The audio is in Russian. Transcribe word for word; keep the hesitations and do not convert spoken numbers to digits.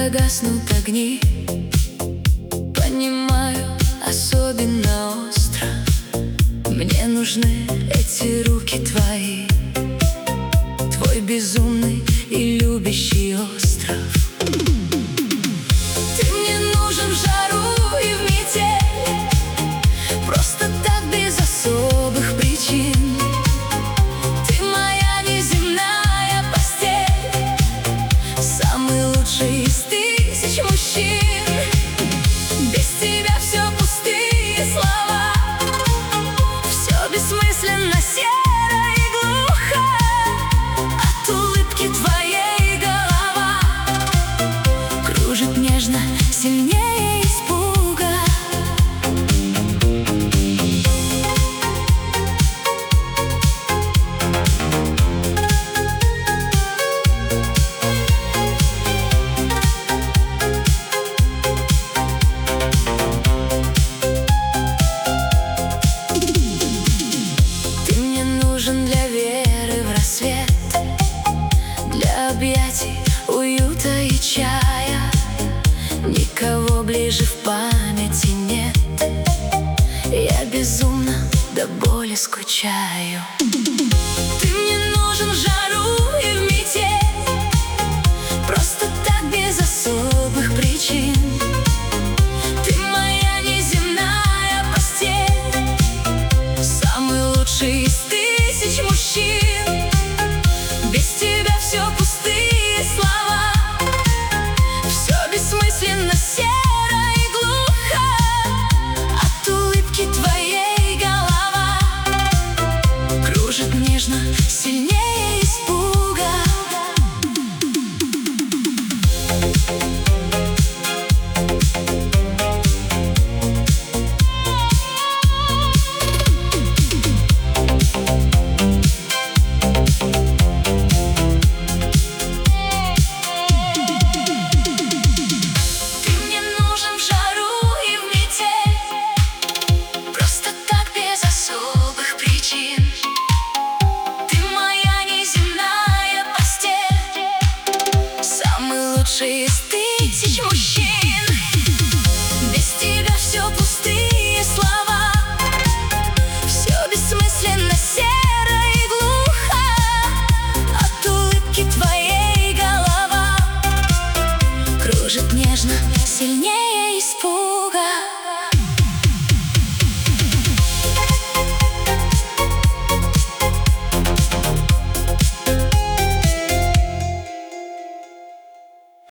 Когда гаснут огни, понимаю особенно остро: мне нужны эти руки твои, твой безумный и любящий остров. Ты мне нужен в жару и в метель, просто так, без особых причин. Ты моя неземная постель, самый лучший из тысяч мужчин. Без тебя все пустые слова, все бессмысленно, серо и глухо. От улыбки твоей голова кружит нежно, сильнее испуга. Ты мне нужен для веры в рассвет, для объятий, уюта и чая. Никого ближе в памяти нет, я безумно до боли скучаю. Ты мне нужен в жару и в метель, просто так, без особых причин. Ты моя неземная постель, самый лучший из